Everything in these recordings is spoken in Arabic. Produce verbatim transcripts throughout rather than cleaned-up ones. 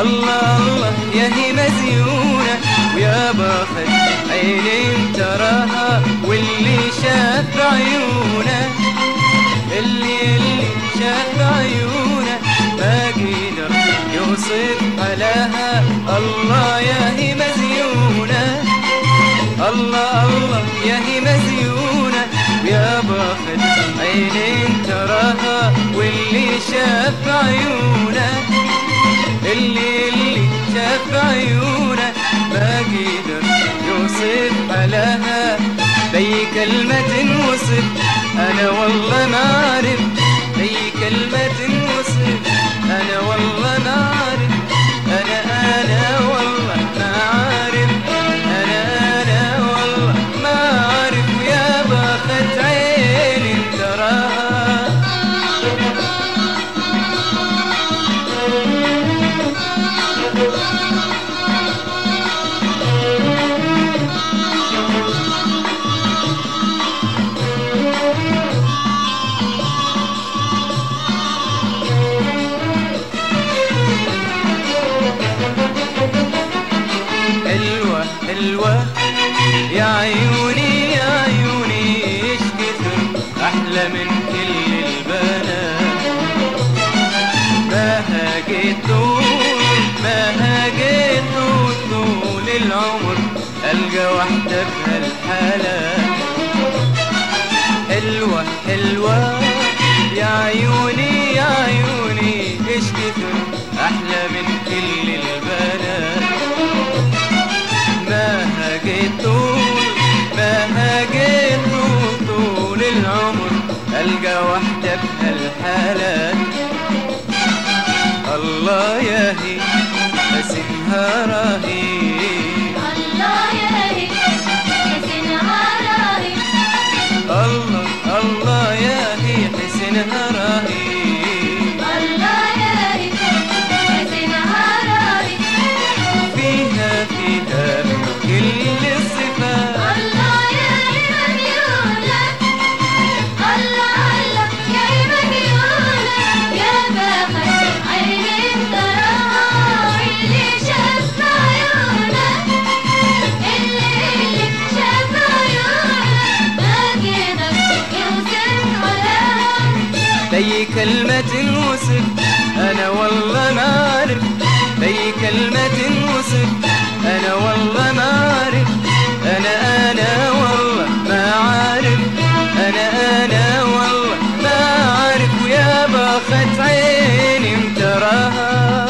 الله الله يا هي مزيونة ويا باخت عينين تراها واللي شاف عيونه اللي اللي شاف عيونه ما قدر يوصف حلاها. الله يا هي مزيونة الله الله يا هي مزيونة ويا باخت عينين تراها واللي شاف عيونه اللي اللي شاف عيونه ما قدر يوصف حلاها. بي كلمة وصف أنا والله ما أعرف بي كلمة وصف أنا والله ما أعرف أنا أنا والله ما أعرف أنا أنا والله ما أعرف يا باخت عيني تراها. حلوة يا عيوني يا عيوني ايش كثر احلى من كل البنات. ما هاجيت طول ما هاجيت طول طول العمر القى واحدة بهالحالات. حلوة حلوة يا عيوني يا عيوني ايش كثر احلى من كل البنات. ما هاجيت طول ما هاجيت طول طول العمر ألقى واحدة بهالحالات. الله يا هي حسنها رهيب الله يا هي حسنها رهيب الله الله يا هي حسنها رهيب الله يا هي حسنها رهيب فيها فيها كل الصفات. الله يا مجنونة الله الله يا مجنونة يا باخت عينين تراها اللي شاف عيونه اللي اللي شاف عيونه ما قدر يوصف حلاها. بي كلمة وصف أنا والله ما أعرف بي كلمة وصف أنا والله ما أعرف أنا أنا والله ما عارف أنا أنا والله ما أعرف ويا باخت عيني متراها.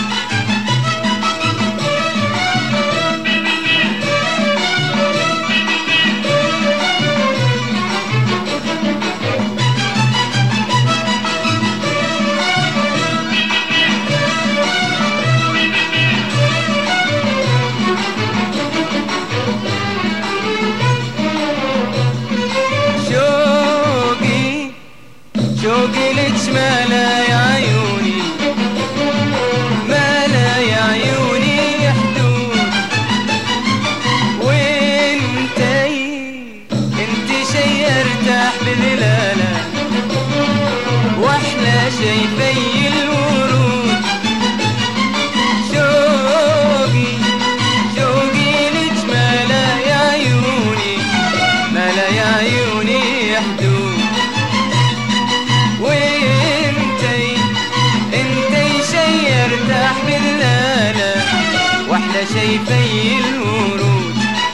شوقي لك مالا يا عيوني مالا يا عيوني حدود. وانتي انتي شي ارتاح بذلالة واحلى شي في الورود. شوقي شوقي لك مالا يا عيوني مالا يا عيوني حدود. وانتي انتي شي ارتاح باللالة واحلى شي في الورود.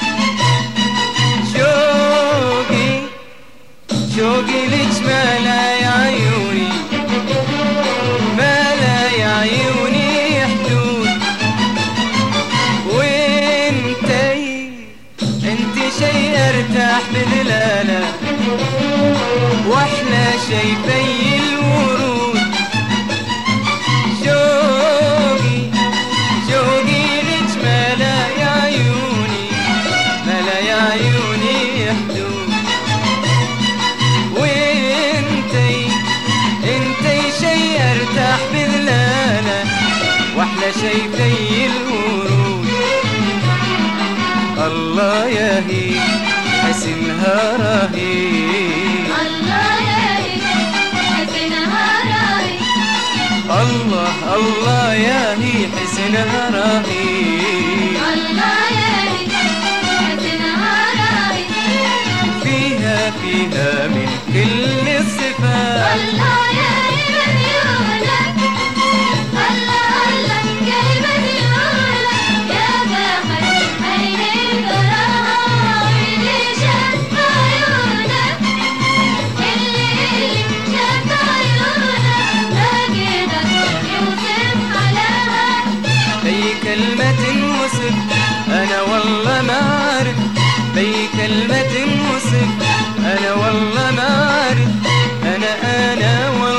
شوقي شوقي لك مالا يا عيوني مالا يا عيوني حدود. وانتي انتي شي ارتاح باللالة واحلى شي في الورود. شوقي شوقي لك مالا يا عيوني مالا يا عيوني حدود. وانتي انتي شي ارتاح بذلالة واحلى شي في الورود. الله يا هي حسنها رهيب الله يا هي حسنها رهيب الله الله يا هي حسنها رهيب الله يا هي حسنها رهيب فيها فيها من كل الصفات الله يا هي مديونة الله الله يا هي مديونة يا بخت عيني تراها واللي شاف عيونك اللي اللي شاف عيونك ما قدر يوصف حلاها بي كلمة وصف أنا والله ما أعرف بي كلمة وصف أنا والله ما أعرف أنا أنا والله